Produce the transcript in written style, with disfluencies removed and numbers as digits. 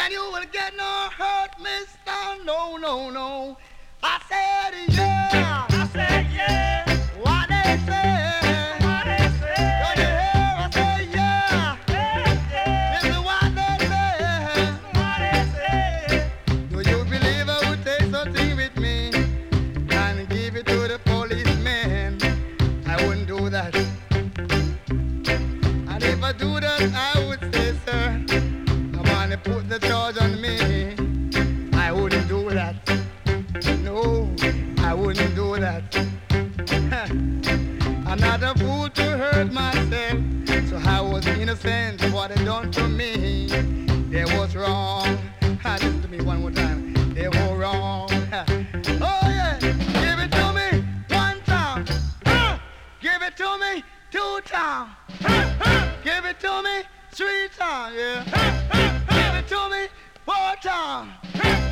then you will get no hurt, mister. No, no, no. I said yeah. I said yeah. What they say? What they say? Don't you hear? I say yeah. Yeah. This is what they say. What they say? Do you believe I would take something with me and give it to the policeman? I wouldn't do that. And if I do that, I would say, sir, I want to put the charge on me. I wouldn't do that. No, I wouldn't do that. I'm not a fool to hurt myself, so I was innocent. What they done to me, they was wrong. Listen to me one more time. They were wrong. Oh yeah, give it to me one time. Give it to me two times. Give it to me three times. Yeah. Give it to me four times.